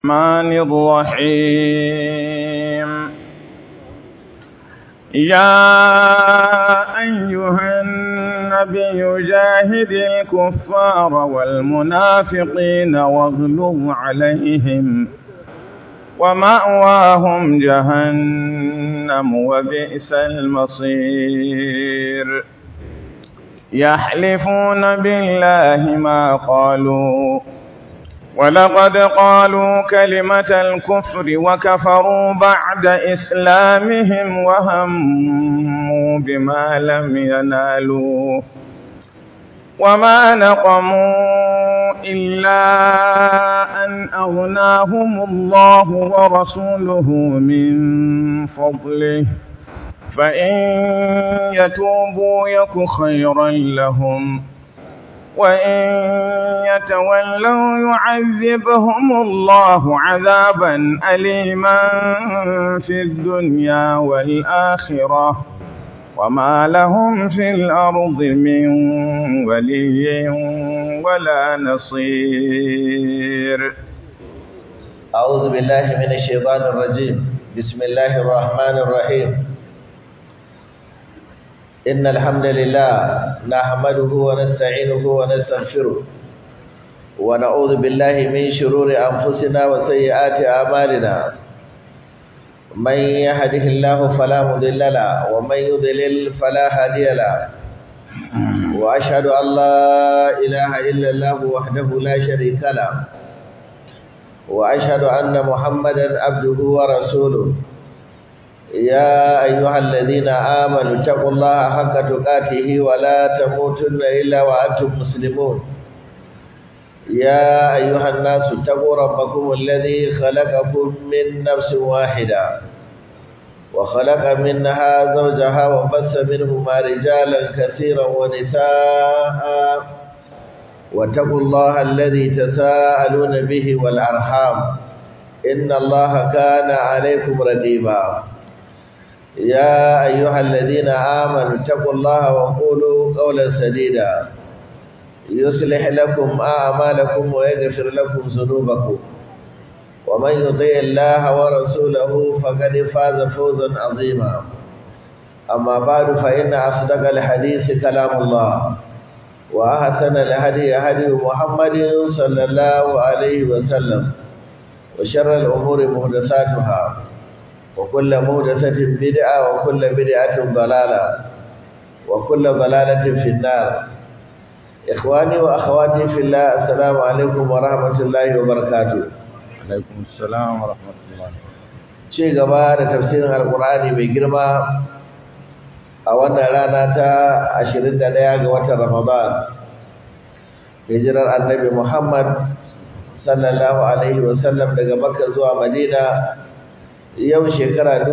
الرحمن الرحيم يا أيها النبي جاهد الكفار والمنافقين واغلظ عليهم ومأواهم جهنم وبئس المصير يحلفون بالله ما قالوا ولقد قالوا كلمة الكفر وكفروا بعد إسلامهم وهموا بما لم ينالوا وما نقموا إلا أن أغناهم الله ورسوله من فضله فإن يتوبوا يك خيرا لهم وإن يتولوا يعذبهم الله عذابا أليما في الدنيا والآخرة وما لهم في الأرض من ولي ولا نصير. أعوذ بالله من الشيطان الرجيم. بسم الله الرحمن الرحيم. إن الحمد لله نحمده ونستعينه ونستغفره ونعوذ بالله من شرور أنفسنا وسيئات أعمالنا من يهده الله فلا مضل له ومن يضلل فلا هادي له وأشهد أن لا إله إلا الله وحده لا شريك له وأشهد أن محمدا عبده ورسوله يا أيها الذين آمنوا اتقوا الله حق تقاته ولا تموتن إلا وأنتم مسلمون يا أيها الناس اتقوا ربكم الذي خلقكم من نفس واحدة وخلق منها زوجها وبث منهما رجالا كثيرا ونساء واتقوا الله الذي تساءلون به والأرحام إن الله كان عليكم رقيبا يا أيها الذين آمنوا اتقوا الله وقولوا قولا سديدا يصلح لكم أعمالكم ويغفر لكم ذنوبكم ومن يطع الله ورسوله فقد فاز فوزا عظيما أما بعد فإن أصدق الحديث كلام الله وأحسن الهدي هدي محمد صلى الله عليه وسلم وشر الأمور محدثاتها وكل محدثة بدعة وكل بدعة ضلالة وكل ضلالة في النار. إخواني وأخواتي في الله السلام عليكم ورحمة الله وبركاته. عليكم السلام ورحمة الله. ci gaba da tafsirin alqur'ani mai girma a wannan rana ta 21 ga watan Ramadan hijirar annabi Muhammad sallallahu alaihi wasallam daga Makka zuwa Madina yau shekara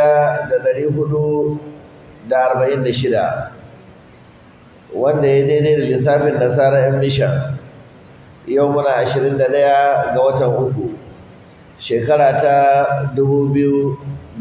1446 wanda ya daidai da lissafin nasara yan mishan yau muna 21 ga watan uku shekara ta 2025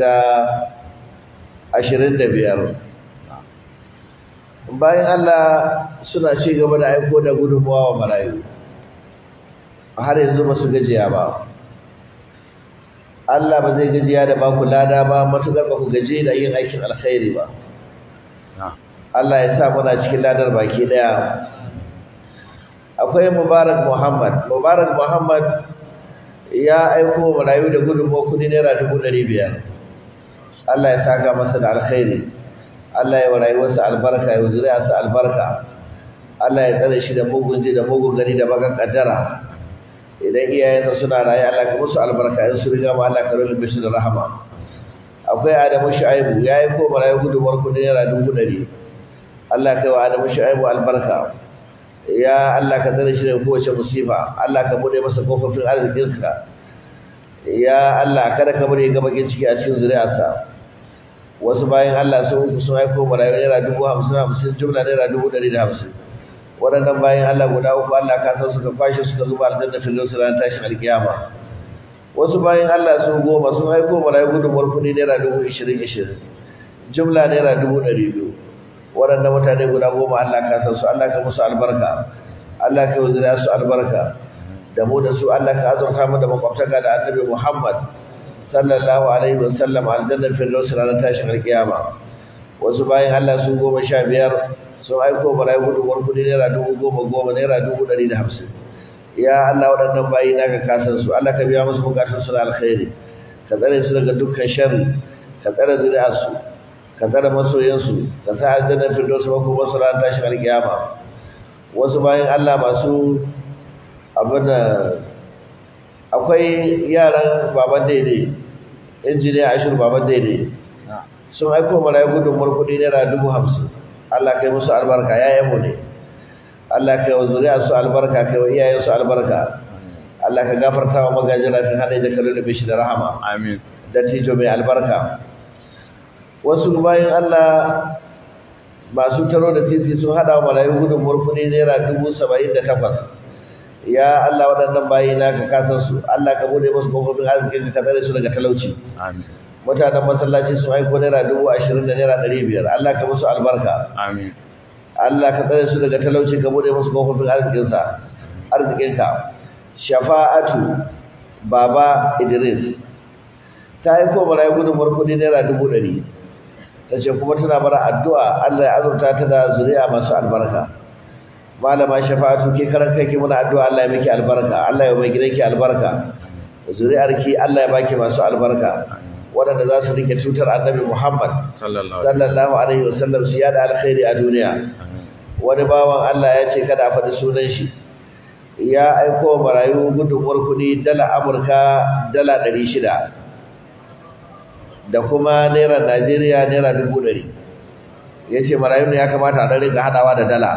bayan Allah suna ci gaba da aiko da gudunmuwa wa marayu har yanzu ba su gajiya ba. Allah ba zai gajiya da baku lada ba matukar ba ku gaje da yin aikin alkhairi ba. Allah ya sa muna cikin ladar baki daya. Akwai Mubarak Muhammad. Mubarak Muhammad ya aiko marayu da gudunmuwa kudi naira 500. Allah ya saka masa da alkhairi. Allah ya rayuwarsa albarka, ya zuriyarsa albarka. Allah ya tsare shi da mugun ji da mugun gani da bakan kaddara. Idan iyayensa suna raye Allah ka musu albarka, in su riga ma Allah ka rubuce su da rahama. Akwai Adamu Shu'aibu ya yi ko marayu gudunmuwar kudi naira 100. Allah ka wa Adamu Shu'aibu albarka. Ya Allah ka tsare shi daga kowace musifa. Allah ka bude masa kofofin arzikinka. Ya Allah kada ka bari ga bakin ciki a cikin zuriyarsa. Wasu bayan Allah sun aiko marayu naira 50,000 jumla naira 150. Waɗannan bayan Allah guda uku Allah ka san suka kwashe suka zuba aljanna firdaus ran tashin alkiyama. Wasu bayan Allah sun goma sun aiko marayu gudunmuwar kudi naira 20,000 jumla naira 200. Waɗannan mutane guda goma Allah ka san su, Allah ka musu albarka, Allah ka wuzura su albarka. da mu da su Allah ka azurta mu da makwabtaka da Annabi Muhammad sallallahu alaihi wasallam aljannar firdaus ranar tashin alkiyama. Wasu bayan Allah su 15 sun aiko barayi gudunmuwar kudi naira 10,000 naira 150. Ya Allah waɗannan bayi naka kasan su, Allah ka biya musu bukatun su na alkhairi, ka tsare su daga dukkan sharri, ka tsare zuri'ar su, ka tsare masoyan su, ka sa aljannar firdaus kuma su ranar tashin alkiyama. Wasu bayan Allah masu akwai yaran baban daidai, injiniya Ashir baban daidai, sun aiko marayu gudunmuwar kudi naira 50,000. Allah kai musu albarka, yayanmu ne. Allah kai wa zuriya su albarka, kai wa iyayen su albarka. Allah ka gafarta wa magajin rafin hada da kallo da bishi da rahama. Amin. Dattijo mai albarka. Wasu bayan Allah masu taro da titi sun hada wa marayu gudunmuwar kudi naira 78,000. Ya Allah waɗannan bayi naka kasan su, Allah ka bude musu kofofin arzikin ka tsare su daga talauci. Amin. Mutanen masallaci sun aiko naira 20,000 da naira 500. Allah ka musu albarka. Amin. Allah ka tsare su daga talauci ka bude musu kofofin arzikinka. Shafa'atu Baba Idris ta aiko marayu gudunmuwar kudi naira 100,000. Ta ce kuma tana bara addu'a Allah ya azurta ta da zuri'a masu albarka. Malama Shafa'atu ke karan kai ki muna addu'a Allah ya miki albarka, Allah ya mai gidanki albarka, zuri'arki Allah ya baki masu albarka, waɗanda za su rike tutar Annabi Muhammad sallallahu alaihi wasallam su yada alkhairi a duniya. Wani bawan Allah ya ce kada a faɗi sunan shi, ya aiko marayu gudunmuwar kuɗi dala Amurka dala 600 da kuma naira Najeriya naira 100,000. Ya ce marayu ne ya kamata a rinka haɗawa da dala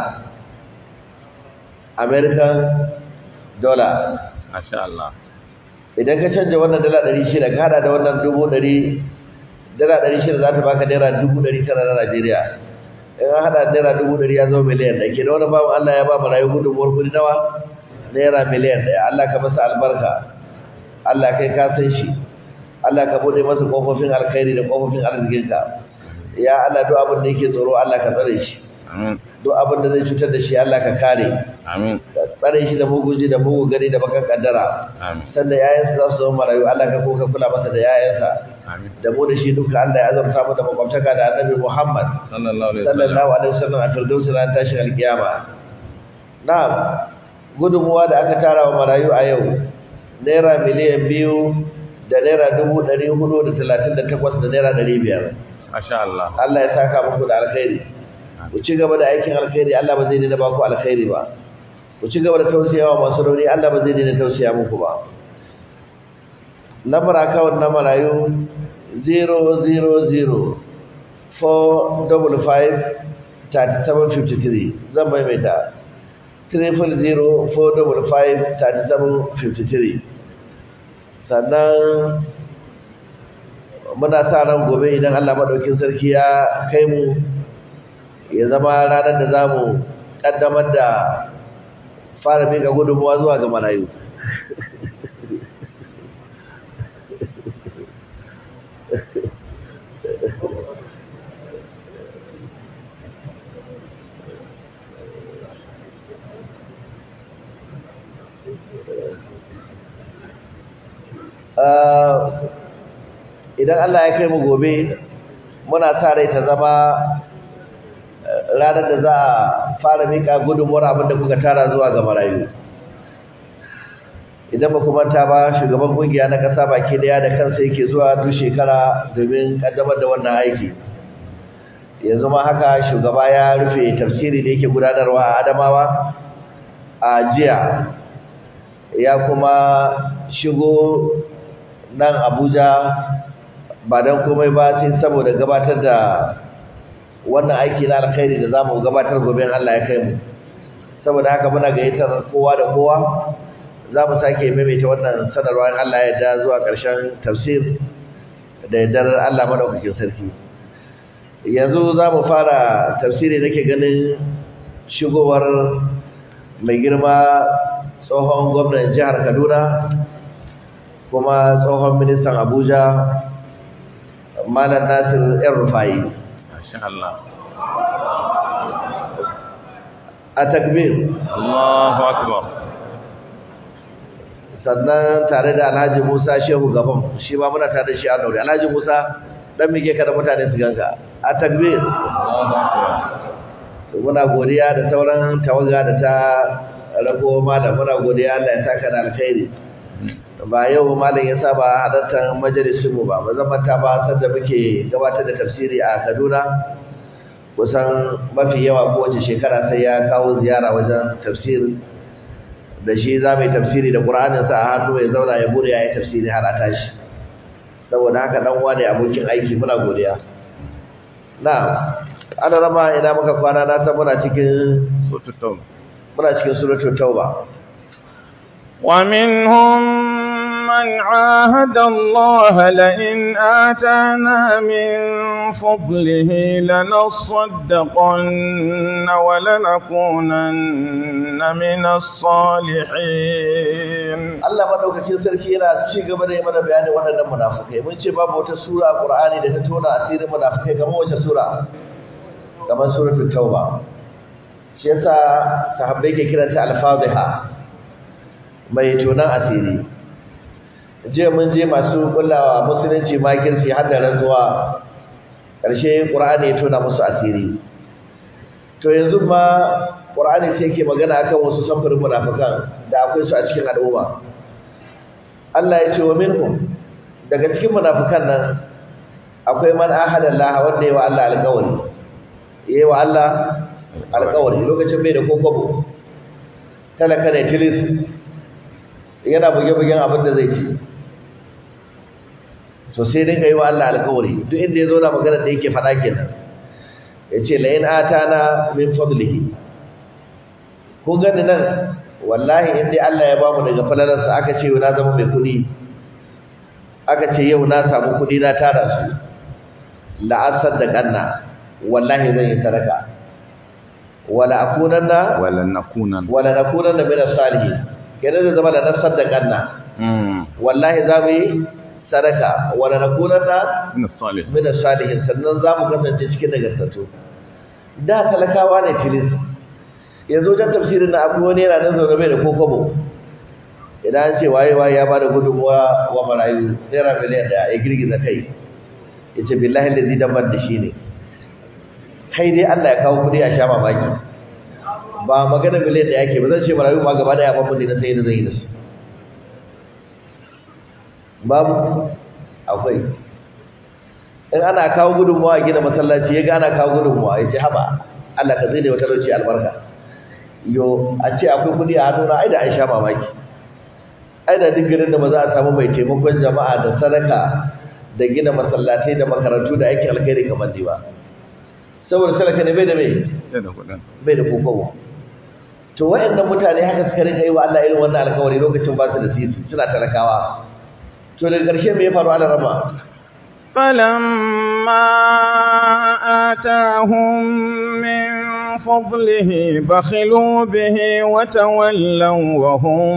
American dollar. Masha Allah. Idan ka canja wannan dala 600 ka hada da wannan 100,000, dala 600 za ta baka naira 900 na Najeriya. In an hada naira 100,000 ya zama miliyan ɗaya. Ke da wani babu Allah ya ba mu rayu gudunmuwar kudi nawa? Naira miliyan ɗaya. Allah ka masa albarka. Allah kai ka san shi. Allah ka bude masa kofofin alkhairi da kofofin arzikinka. Ya Allah duk abin da yake tsoro Allah ka tsare shi. Amin. Duk abin da zai cutar da shi Allah ka kare. Amin. Ka tsare shi da muguji da mugu gari da bakan kaddara. Amin. Sannan yayansa za su zama marayu, Allah ka kula masa da yayansa. Amin. Da mu da shi duka Allah ya azurta mu da makwabtaka da Annabi Muhammad sallallahu alaihi wasallam a firdaus ran tashin alkiyama. Na'am, gudunmuwa da aka tara wa marayu a yau naira miliyan 2 da naira 438 da naira 500. Masha Allah. Allah ya saka muku da alkhairi. Ku ci gaba da aikin alkhairi, Allah ba zai daina ba ku alkhairi ba. Ku ci gaba da tausayawa masu rauni, Allah ba zai daina tausaya muku ba. Lambar account na marayu 000-455-3753. Zan maimaita 000-455-3753. Sannan muna sa ran gobe idan Allah madaukin sarki ya kai mu, ya zama ranar da za mu ƙaddamar da fara miƙa gudunmuwa zuwa ga marayu. Idan Allah ya kai mu gobe, muna sa rai ta zama ranar da za a fara mika gudunmuwar abinda kuka tara zuwa ga marayu. Idan ba ku manta ba, shugaban kungiya na ƙasa baki daya da kansa yake zuwa duk shekara domin kaddamar da wannan aiki. Yanzu ma haka shugaba ya rufe tafsiri da yake gudanarwa a Adamawa a jiya, ya kuma shigo nan Abuja ba don komai ba sai saboda gabatar da wannan aiki na alkhairi da zamu gabatar gobe in Allah ya kai mu. Saboda haka muna gayyatar kowa da kowa, zamu sake maimaita wannan sanarwa in Allah ya yarda zuwa ƙarshen tafsir da yardar Allah madaukakin sarki. Yanzu zamu fara tafsiri, nake ganin shigowar mai girma tsohon gwamnan jihar Kaduna kuma tsohon ministan Abuja, Malam Nasir El-Rufai. Masha Allah. A takbir. Allahu akbar. sannan tare da Alhaji Musa Shehu Gabon shi ma muna tare da shi a daure. Alhaji Musa dan mike ka da mutane su ganka a takbir. So muna godiya da sauran tawaga da ta rako malam, muna godiya Allah ya saka da alkhairi. Ba yau malam ya saba halartar majalisin mu ba zan manta ba sanda muke gabatar da tafsiri a Kaduna, kusan mafi yawa kowace shekara sai ya kawo ziyara wajen tafsiri da shi za mu yi tafsiri da Qur'anin sa a hannu ya zauna ya bude ya yi tafsiri har a tashi. Saboda haka dan uwa ne abokin aiki, muna godiya. Na'am, ana rama ina muka kwana, na san muna cikin suratul tauba. Wa minhum من عاهد الله لئن آتانا من فضله لنصدقن ولنكونن من الصالحين. Allah madaukakin sarki yana ci gaba da yi mana bayanin waɗannan munafikai. Mun ce babu wata sura a Qur'ani da ta tona asirin munafikai kamar wace sura? Kamar suratul Tauba. Shi yasa sahabbai ke kiranta al-Fadhiha, mai tonan asiri. Je mun je masu kullawa musulunci makirci har da rantsuwa, ƙarshe Qur'ani ya tona musu asiri. To yanzu ma Qur'ani sai yake magana akan wasu samfurin munafikan da akwai su a cikin al'umma. Allah ya ce wa minhum, daga cikin munafikan nan akwai man ahada Allah, wanda yayi wa Allah alƙawari. Yayi wa Allah alƙawari lokacin bai da kokobo, talaka ne tilis, yana buge-bugen abin da zai ci. To sai dinga yi wa Allah alƙawari duk inda ya zo na magana da yake faɗa kenan. Yace la in atana min fadlihi, ko gani nan wallahi in dai Allah ya bamu daga falalarsa, aka ce na zama mai kuɗi, aka ce yau na samu kuɗi na tara su, la asaddaqanna, wallahi zan yi sadaka, wala nakunanna min as-salihin. Kenan zai zama da nasaddaqanna, wallahi za mu yi sadaka, wala nakunanna min as-salihin, sannan za mu kasance cikin nagartattu. Da talakawa ne tilis, yanzu wajen tafsirin na abu wani yana nan zaune bai da kokobo. Idan an ce waye ya bada gudunmuwa wa marayu naira miliyan ɗaya, ya girgiza kai ya ce billahi lazi damar da shi ne. Kai dai Allah ya kawo kuɗi a sha mamaki, ba magana miliyan ɗaya ke ba. Zan ce marayu ma gaba ɗaya babu ne na sai da zai yi da su. Babu, akwai. In ana kawo gudunmuwa a gina masallaci, ya ga ana kawo gudunmuwa, ya ce haba Allah ka zai da wata lauci albarka. Yo, a ce akwai kuɗi a hannuna, ai da an sha mamaki. Ai da duk garin da ba za a samu mai taimakon jama'a da sadaka da gina masallatai da makarantu da aikin alkhairi kamar ni ba. Saboda talaka ne bai da mai? Bai da kokowa. To wayannan mutane haka suka rinka yi wa Allah irin wannan alƙawari lokacin ba su da sisi, suna talakawa. To daga ƙarshe me ya faru Allah rama? فلما آتاهم من فضله بخلوا به وتولوا وهم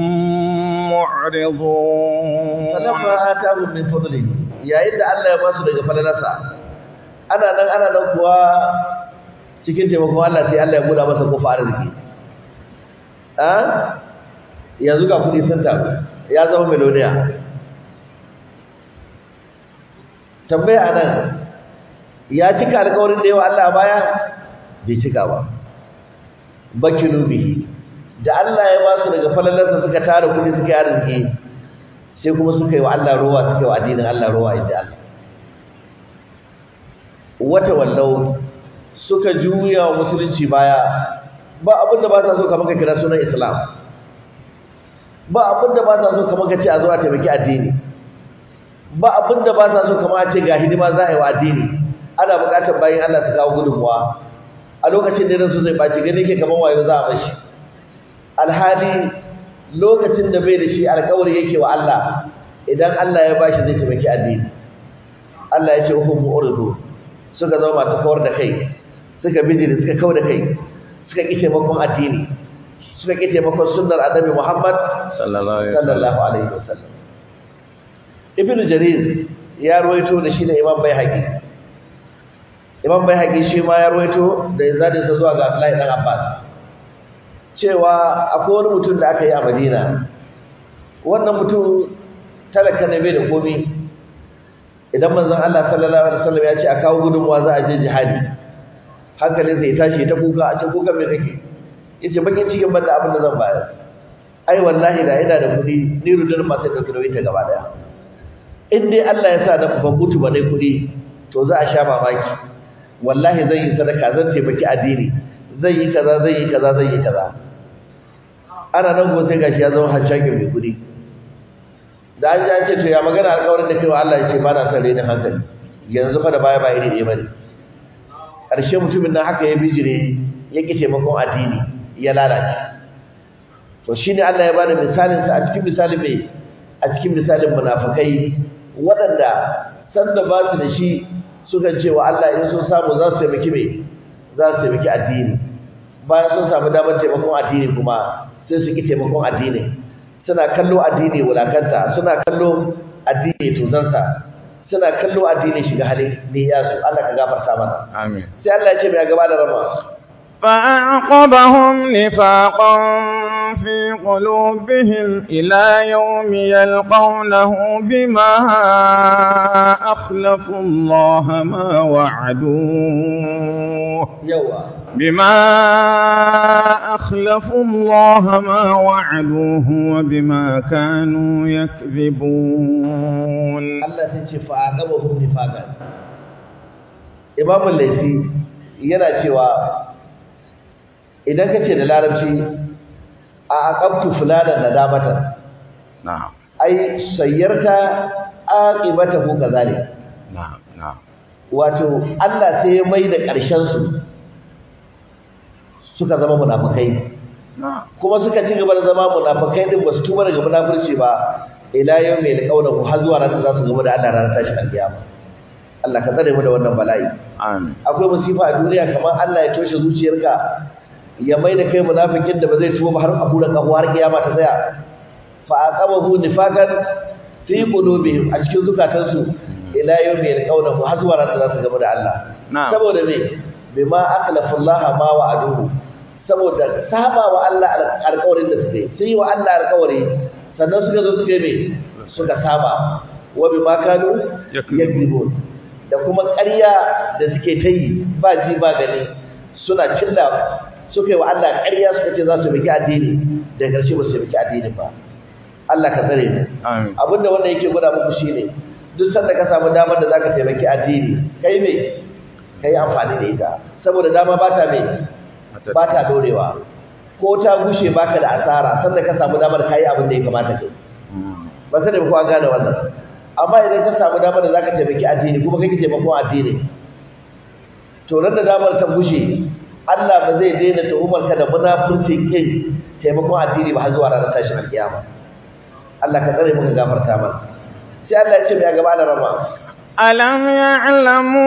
معرضون. فلما آتاهم من فضله، يا إذا الله يباسل daga falalarsa, ana nan kuwa cikin taimakon Allah sai Allah ya buɗa masa kofa arziki. Yanzu ga kuɗi sun taru, ya zama miloniya. Tambaya anan, ya cika alƙawarin da yawa Allah baya? Bai cika ba. Bakilu bihi, da Allah ya basu daga falalarsa suka tara kuɗi suka yi arziki, sai kuma suka yi wa Allah rowa, suka yi wa addinin Allah rowa inda Allah. Wata wallau, suka juya wa musulunci baya. Ba abin da ba sa so kamar ka kira sunan Islam, ba abin da ba sa so kamar ka ce a zo a taimaki addini, ba abin da ba sa so kamar a ce ga hidima za a yi wa addini. Ana buƙatar bayan Allah su kawo gudunmuwa. A lokacin da su zai ɓaci gani ke kamar wayo za a mashi, alhali lokacin da bai da shi alƙawari yake wa Allah, idan Allah ya bashi zai taimaki addini. Allah ya ce hum mu'ridu, suka zama masu kawar da kai, suka bijiri, suka kawar da kai, suka ƙi taimakon addini, suka ƙi taimakon sunnar annabi Muhammad sallallahu alaihi wasallam. Ibn Jarir ya ruwaito da shi da Imam Baihaqi. Imam Baihaqi shi ma ya ruwaito da izadin sa zuwa ga Abdullahi dan Abbas cewa akwai wani mutum da aka yi a Madina, wannan mutum talaka ne bai da komai idan manzon Allah sallallahu alaihi wasallam ya ce a kawo gudunmuwa za a je jihadi hankalin sai ya tashi ta kuka a ce kuka me kake yace bakin cikin banda abin da zan bayar ai wallahi da ina da kudi ni rudin ma sai dauki nauyi ta gaba daya in dai Allah ya sa da ban mutu ba dai kudi to za a sha mamaki wallahi zan yi sadaka zan taimaki addini zan yi kaza zan yi kaza zan yi kaza ana nan go sai gashi ya zama hajjaki mai kudi da an ya ce to ya magana alƙawarin da kai wa Allah ya ce ba na son rainin hankali yanzu fa da baya ba iri ɗaya bane ƙarshe mutumin nan haka ya bijire ya ƙi taimakon addini ya lalace to shine Allah ya bada misalin sa a cikin misalin mai a cikin misalin munafikai waɗanda sanda ba su da shi suka ce wa Allah in sun samu za su taimaki mai za su taimaki addini bayan sun samu damar taimakon addini kuma sai su ƙi taimakon addini suna kallo addini wulakanta suna kallo addini tuzansa suna kallo addini shiga halin ne ya so Allah ka gafarta mana amin sai Allah ya ce mai gaba da rama فأعقبهم نفاقا في قلوبهم إلى يوم يلقونه بما أخلفوا الله ما وعدوه بما أخلفوا الله ما وعدوه وبما كانوا يكذبون الله سيجي فأعقبهم نفاقا إمام الليثي yana cewa idan kace da larabci a aqabtu fulanan nadamatan na'am ai sayyarta aqibatahu kazalik na'am wato Allah sai ya mai da ƙarshen su suka zama munafikai kuma suka ci gaba da zama munafikai din basu tuba daga munafurci ba ila yawmi alqawlu har zuwa ranar da za su gaba da Allah ranar tashin alkiyama Allah ka tsare mu da wannan bala'i amin akwai musifa a duniya kamar Allah ya toshe zuciyarka ya mai da kai munafikin da ba zai tuba ba har a hura kafu har kiyama ta tsaya fa aqabahu nifaqan fi qulubihim a cikin zukatansu ila yawmi alqawlu har zuwa ranar da za su gaba da Allah saboda me bima akhlafa Allah ma wa'aduhu saboda saba wa Allah alƙawarin da suke sun yi wa Allah alƙawari sannan suka zo suka yi me suka saba wa bima kanu yakzibun da kuma ƙarya da suke ta yi ba ji ba gani suna cilla suka yi wa Allah ƙarya suka ce za su biki addini da ƙarshe ba su biki addini ba Allah ka tsare mu abinda wannan yake gwada muku shine duk sanda ka samu damar da zaka taimaki addini kai me kai amfani da ita saboda dama ba ta dorewa ko ta gushe baka da asara sanda ka samu damar kai abin da ya kamata kai ba sai da ku an gane wannan amma idan ka samu damar da zaka taimaki addini kuma kake taimakon addini to ran da damar ta gushe Allah ba zai daina tuhumar ka da munafurcin kin taimakon addini ba har zuwa ranar tashin alkiyama Allah ka tsare muka gafarta mana sai Allah ya ce mai gaba da rama alam ya'lamu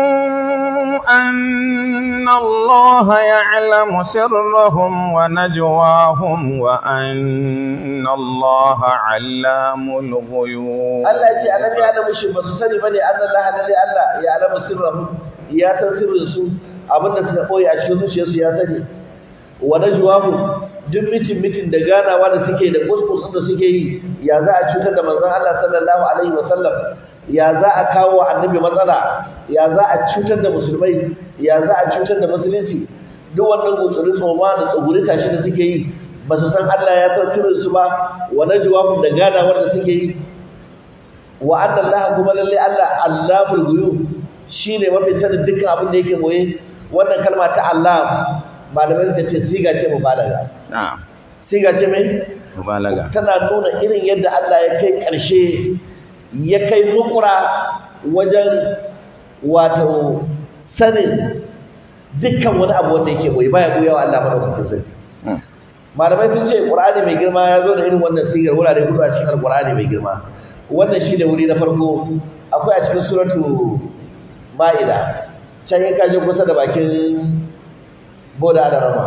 أن الله يعلم سرهم ونجواهم وأن الله علام الغيوب الله يجي ألم يعلم شيء بس سني بني أن الله الذي الله يعلم سرهم يا تنسر الرسول abinda suka boye a cikin zuciyarsu ya sani wa najwahum duk mitin da ganawa da suke da kuskus da suke yi ya za a cutar da manzon Allah sallallahu alaihi wasallam ya za a kawo annabi matsala ya za a cutar da musulmai ya za a cutar da musulunci duk wannan gutsuri tsoma da tsuguri tashi da suke yi ba su san Allah ya san sirrin su ba wa najwahum da ganawar da suke yi wa anna Allah kuma lalle Allah Allahul ghuyub shine mafi sanin dukkan abin da yake boye wannan kalma ta Allah malamai suka ce siga ce mubalaga na'am siga ce mai mubalaga tana nuna irin yadda Allah ya kai ƙarshe ya kai nukura wajen wato sanin dukkan wani abu wanda yake boye baya boyewa Allah madaukakin sarki malamai sun ce Qur'ani mai girma ya zo da irin wannan sigar wurare hudu a cikin Qur'ani mai girma wannan shine wuri na farko akwai a cikin suratu Ma'ida can ya kaje kusa da bakin boda da rama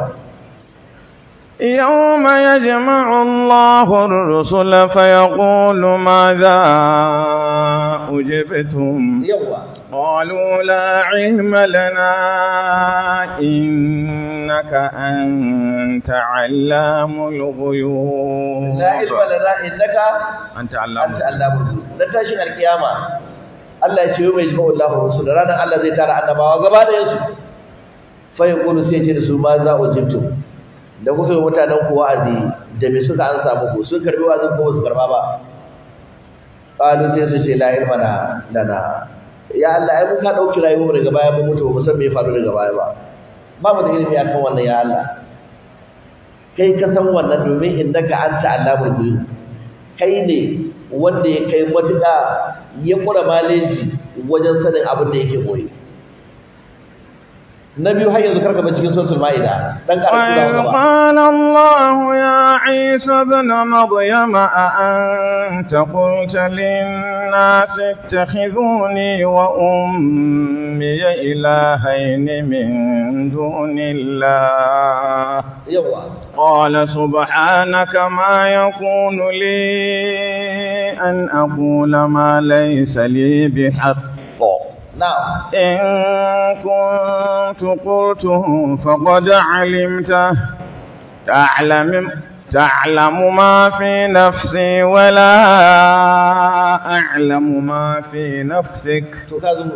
يوم يجمع الله الرسل فيقول ماذا أجبتم قالوا لا علم لنا إنك أنت علام الغيوب لا علم لنا إنك أنت علام الغيوب نتاشي القيامة Allah ya ce mai jima Allahu rusul ranar Allah zai tara annabawa gaba da yansu fa yaqulu sai ce da su ma za ujibtu da kuka yi mutanen ku wa'azi da me suka an samu ku sun karbi wa'azin ko su karba ba qalu sai su ce la ilma lana ya Allah ai mun ka dauki rayuwar daga baya mun mutu ba san me ya faru daga baya ba ba mu da ilimi akan wannan ya Allah kai ka san wannan domin innaka anta allamul ghuyub kai ne wanda ya kai matuƙa ya kura maleji wajen sanin abin da yake boye na biyu har yanzu karka cikin suratul maida dan karatu da gaba qala Allah ya Isa ibn Maryam a anta qulta lin nas ittakhiduni wa ummi ilahayn min dunillah yawa qala subhanaka ma yakunu li an aqula ma laysa li bihaqq نعم إن كنت قلته فقد علمته تعلم ما في نفسي ولا أعلم ما في نفسك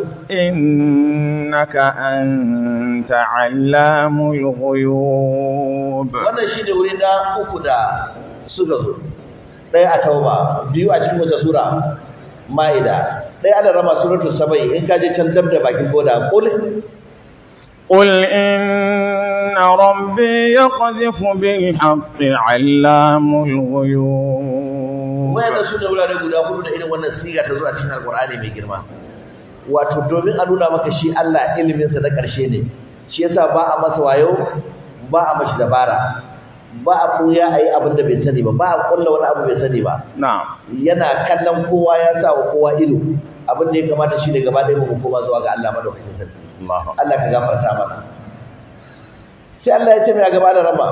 إنك أنت علام الغيوب wannan shine wurin da uku da suka zo ɗaya a tauba biyu a cikin wata sura maida dai ana rama suratul sabai in ka je can dab da bakin boda qul inna rabbi yaqdhifu bil haqqi 'allamul ghuyub wai da su da wurare guda hudu da irin wannan siga ta zo a cikin alqur'ani mai girma wato domin a nuna maka shi Allah ilimin sa na karshe ne shi yasa ba a masa wayo ba a mashi dabara ba a koya ayi abin da bai sani ba ba a kulla wani abu bai sani ba na'am yana kallon kowa ya sa wa kowa ido abin da ya kamata shi ne gaba ɗaya mu koma zuwa ga Allah madaukakin sarki Allah ka gafarta mana sai Allah ya ce mai gaba da rama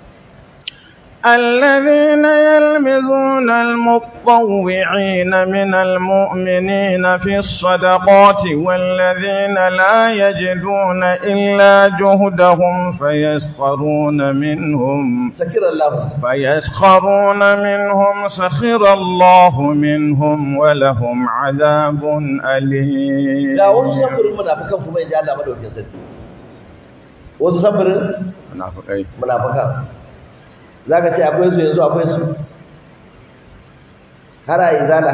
الذين يلمزون المطوعين من المؤمنين في الصدقات والذين لا يجدون إلا جهدهم فيسخرون منهم سخر الله منهم ولهم عذاب أليم لا وصبر منافقا كما يجعل الله مدوكين سنتي وصبر منافقا zaka ce akwai su yanzu akwai su har a izala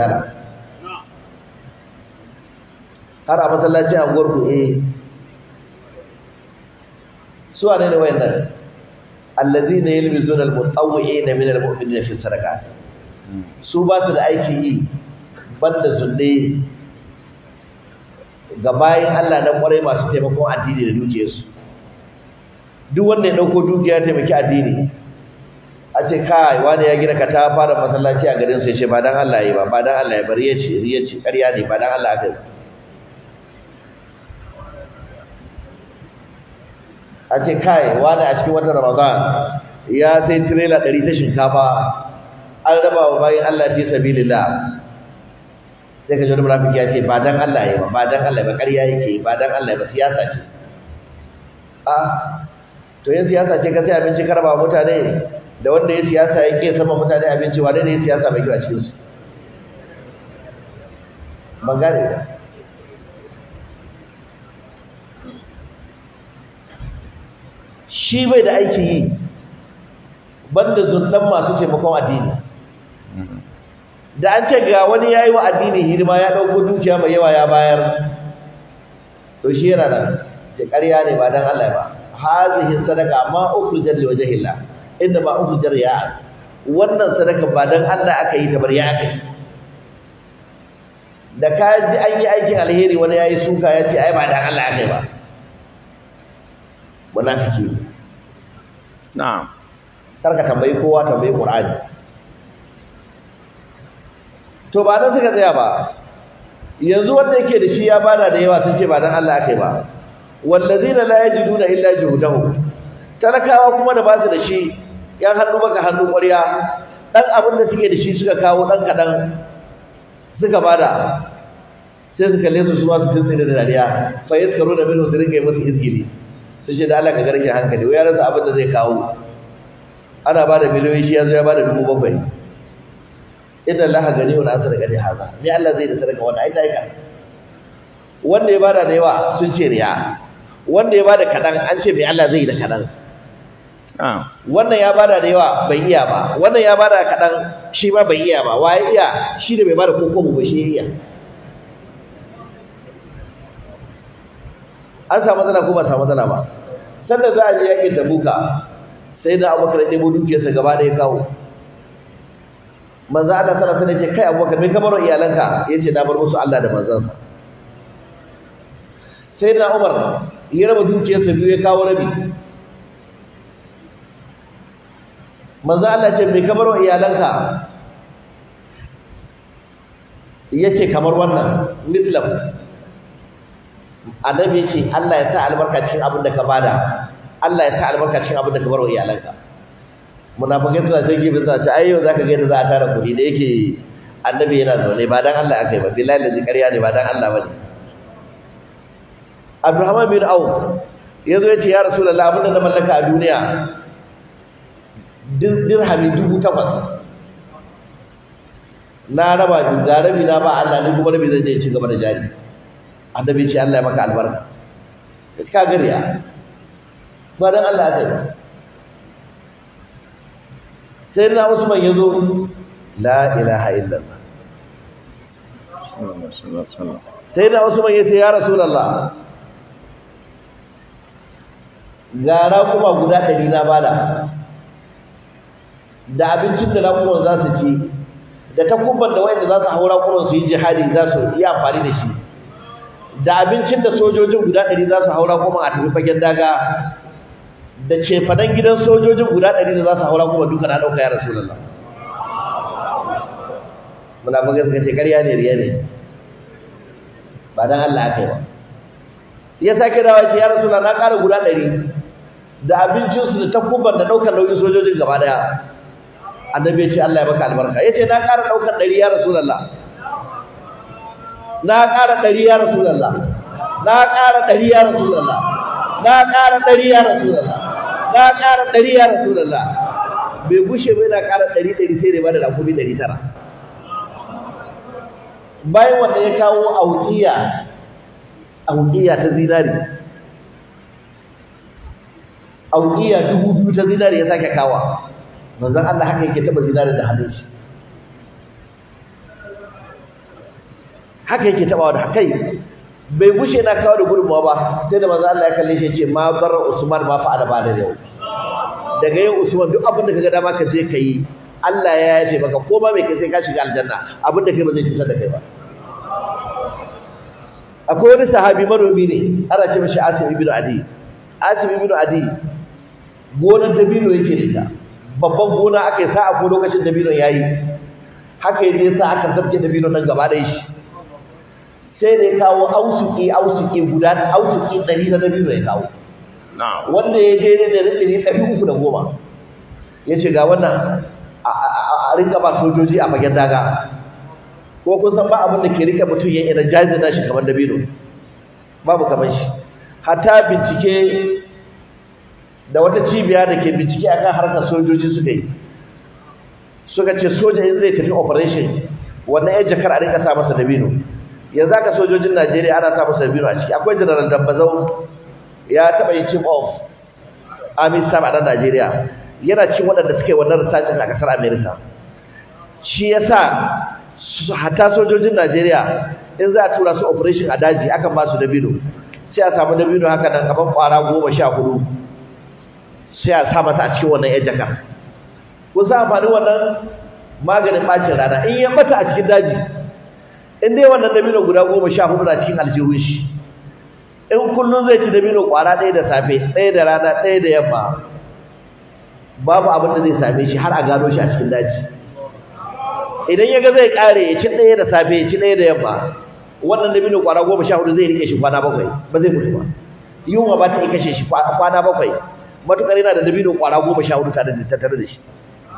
har a masallaci a gurgu su wane ne wayannan allazina yalmizuna almutawwi'ina min almu'minina fi sadaqat su ba su da aikin yi banda zunde ga bayin Allah na kwarai masu taimakon addini da dukiyarsu duk wanda ya dauko dukiya taimaki addini a ce kai wani ya gina kata fara masallaci a garin sai ce ba dan Allah yi ba dan Allah ya bari ya ce ƙarya ne ba dan Allah aka yi a ce kai wani a cikin watan Ramadan ya sai trailer 100 ta shinkafa an raba wa bayin Allah fi sabilillah sai ka ji wani munafiki ya ce ba dan Allah yi ba dan Allah ba ƙarya yake ba dan Allah ba siyasa ce to yin siyasa ce ka sai abinci karba mutane da wanda ya siyasa ya ke sama mutane abinci wane ne ya siyasa mai kyau a cikinsu ban gane ba shi bai da aiki yi banda zundan masu taimakon addini da an ce ga wani ya yi wa addini hidima ya ɗauko dukiya mai yawa ya bayar to shi yana nan ce ƙarya ne ba don Allah ba hazihi sadaka ma ukhrijat li wajhillah inda ba ukhrijat riya wannan sadaka ba don Allah aka yi ta bar ya aka yi da ka ji an yi aikin alheri wani yayi suka ya ce ai ba don Allah aka yi ba munafiki na'am karka tambayi kowa tambayi Qur'ani to ba nan suka tsaya ba yanzu wanda yake da shi ya bada da yawa sun ce ba dan Allah akai ba wallazina la yajiduna illa juhdahum talakawa kuma da ba su da shi yan hannu baka hannu ƙwarya dan abin da suke da shi suka kawo dan kadan suka bada sai su kalle su ma su tuntsire da dariya fa yaskaru da minhu su rinka yi musu izgili su ce da Allah ka garke hankali wai ya rasa abin da zai kawo ana ba da miliyoyi shi ya zo ya ba da 7,000 inna Allah gani wa nasara gani haza me Allah zai da sadaka wannan ai taika wanda ya bada da yawa sun ce riya wanda ya bada kadan an ce me Allah zai da kadan wannan ya bada da yawa bai iya ba wannan ya bada kadan shi ma bai iya ba waye iya shi da bai bada kokobo ba shi iya an samu matsala ko ba samu matsala ba sannan za a je yakin Tabuka sai da Abubakar ɗebo dukiyarsa gaba da ya kawo manzo Allah sallallahu alaihi wasallam ce kai Abubakar me ka baro iyalanka yace na bar musu Allah da manzansa sai da Umar ya raba dukiyarsa biyu ya kawo rabi manzo Allah ce me ka baro iyalanka yace kamar wannan mislam annabi yace Allah ya sa albarka cikin abin da ka bada Allah ya sa albarka cikin abin da ka baro iyalanka munafikai suna ce gibi suna ce ai yau zaka ga yadda za a tara kuɗi da yake annabi yana zaune ba dan Allah akai ba billahi lazi ƙarya ne ba dan Allah bane Abdurrahman bin Auf yazo yace ya Rasulullah abin da na mallaka a duniya dirhami 8,000 na raba ga rabi na ba Allah ne kuma rabi zai je ci gaba da jari annabi ce Allah ya maka albarka kace ka gariya ba dan Allah akai ba sai na Usman yazo la ilaha illallah sai na Usman yace ya Rasulullah gara kuma guda 100 na bada da abincin da rakuman za su ci da takubban da wayanda za su haura kuran su yi jihadi za su yi amfani da shi da abincin da sojojin guda 100 za su haura kuma a tafi fagen daga da cefanen gidan sojojin guda 100 da za su haura kuma duka na dauka ya Rasulullah munafikai suka ce ƙarya ne riya ne ba dan Allah akai ba ya sake dawo ce ya Rasulullah na ƙara guda 100 da abincin su da takubban da daukar nauyin sojojin gaba daya annabi ya ce Allah ya baka albarka yace na ƙara daukar 100 ya Rasulullah na ƙara 100 ya Rasulullah na ƙara 100 ya Rasulullah na ƙara 100 ya Rasulullah na ƙara 100 ya Rasulullah bai gushe bai na ƙara 100 sai dai ba da rakumi 900 bayan wanda ya kawo auqiya ta zinari auqiya 2000 ta zinari ya sake kawa manzon Allah haka yake taba zinari da hannun shi haka yake taba da kai bai gushe na kawo da gudunmawa ba sai da manzon Allah ya kalle shi ya ce ma bar Usman ma fa'ala ba da yau daga yau Usman duk abin da kaga dama ka je kai Allah ya yafe maka ko ba mai kai sai ka shiga aljanna abin da kai ba zai cutar da kai ba akwai wani sahabi manomi ne ana ce mishi Asim ibn Adi gonar dabino yake da ita babban gona aka yi sa'a ko lokacin dabino yayi haka yaje sa aka zabge dabino nan gaba da shi sai da ya kawo ausuki guda ausuki 100 na dabino ya kawo wanda ya daidai da rikini 310 yace ga wannan a rinka ba sojoji a fagen daga ko kun san ba abin da ke rike mutum yayin da jaji da shi kamar dabino babu kamar shi hatta bincike da wata cibiya da ke bincike akan harkar sojoji suka ce soja in zai tafi operation wannan ya jakar a rinka sa masa dabino yanzu aka sojojin Najeriya ana sa masa dabino a ciki akwai General Dambazau ya taba yin chief of army staff a Najeriya yana cikin waɗanda suka yi wannan research a ƙasar America shi yasa hatta sojojin Najeriya in za a tura su operation a daji akan ba su dabino sai a samu dabino haka nan kaman kwara 14 sai a sa masa a cikin wannan yan jaka kun sa amfani wannan maganin bacin rana in ya mata a cikin daji in dai wannan dabino guda 14 na cikin aljihun shi in kullun zai ci dabino kwara ɗaya da safe ɗaya da rana ɗaya da yamma babu abin da zai same shi har a gano shi a cikin daji idan ya ga zai kare ya ci ɗaya da safe ya ci ɗaya da yamma wannan dabino kwara 14 zai rike shi kwana 7 ba zai mutu ba yunwa ba ta iya kashe shi kwana 7 matukar yana da dabino kwara 14 tare da tattare da shi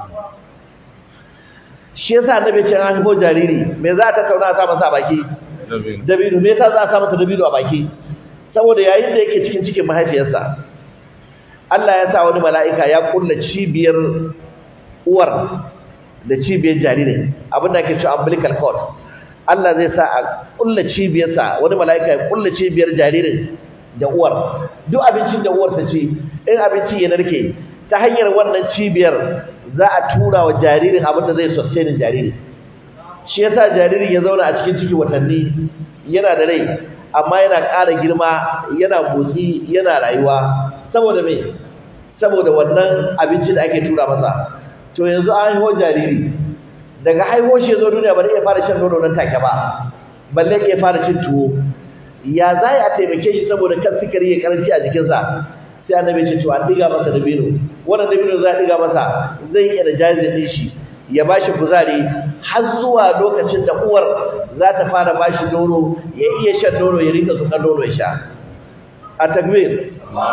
shi yasa annabi ya ce an haibo jariri me za ta tauna sa masa baki dabino me yasa za a sa masa dabino a baki saboda yayin da yake cikin mahaifiyarsa Allah ya sa wani mala'ika ya kulla cibiyar uwar da cibiyar jaririn abinda ake cewa umbilical cord Allah zai sa a kulla cibiyarsa wani mala'ika ya kulla cibiyar jaririn da uwar duk abincin da uwar ta ci in abinci ya narke ta hanyar wannan cibiyar za a tura wa jaririn abinda zai sustain jaririn shi yasa jaririn ya zauna a cikin ciki watanni yana da rai amma yana ƙara girma yana motsi yana rayuwa saboda me saboda wannan abinci da ake tura masa to yanzu an haihuwa jariri daga haihuwar shi zo duniya ba zai iya fara shan nono nan take ba balle ya fara cin tuwo ya za a taimake shi saboda kan sikari ya karanci a jikinsa sai annabi ce to an diga masa dabino wannan dabino za a diga masa zai iya energize din shi ya bashi kuzari har zuwa lokacin da uwar za ta fara bashi nono ya iya shan nono ya rinka zuƙar nono ya sha a takbir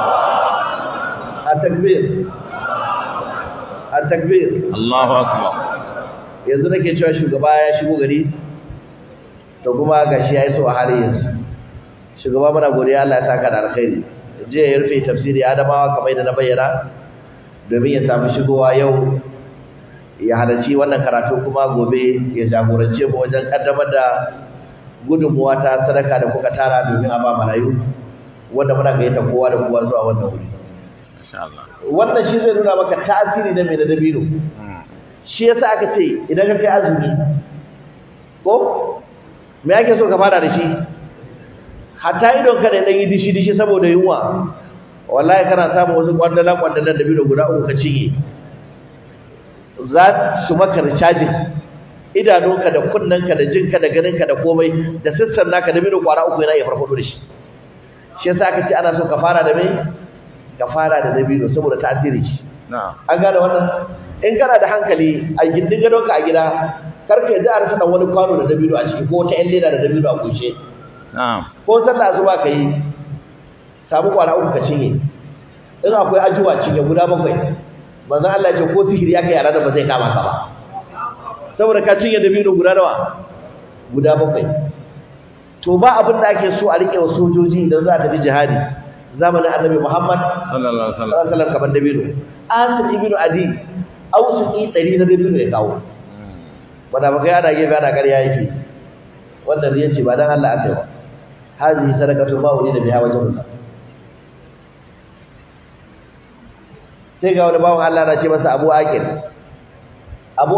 a takbir a takbir Allahu akbar yanzu nake cewa shugaba ya shigo gari to kuma gashi yayi so a halin yanzu shugaba muna godiya Allah ya saka da alkhairi je ya rufe tafsiri Adamawa kamar da na bayyana domin ya samu shigowa yau ya halarci wannan karatu kuma gobe ya jagorance mu wajen kaddamar da gudunmuwa ta sadaka da kuka tara domin a ba marayu wanda muna gayyata kowa da kowa zuwa wannan wuri insha Allah wannan shi zai nuna maka tasiri da mai da dabino shi yasa aka ce idan ka kai azumi ko me yake so ka fara da shi hatta idon ka da dan yi dishi dishi saboda yunwa wallahi kana samu wasu kwandalan dabino guda uku ka cinye za su maka recharging idanunka da kunnanka da jinka da ganinka da komai da sissan naka da bido kwara uku yana iya farfado da shi shi yasa aka ce ana so ka fara da mai ka fara da dabino saboda tasiri shi an gane wannan in kana da hankali a gindin gadonka a gida karka yadda a rasa dan wani kwano da dabino a ciki ko ta yan leda da dabino a kunshe ko sallah zuba ka yi samu kwara uku ka cinye in akwai ajuwa cinye guda 7 manzon Allah ya ce ko sihiri aka yara da ba zai kama ka ba saboda ka cinye dabino guda nawa guda 7 to ba abin da ake so a rike wa sojoji idan za a tafi jihadi zamanin Annabi Muhammad sallallahu alaihi wasallam kaman dabino Asim ibn Adi ausuki 100 na dabino ya kawo wanda baka yana gefe ana ƙarya yake wannan ya ce ba dan Allah aka yi ba hazi sadaqatu ma wuri da biha wajen Allah sai ga wani bawan Allah na ce masa Abu Aqil Abu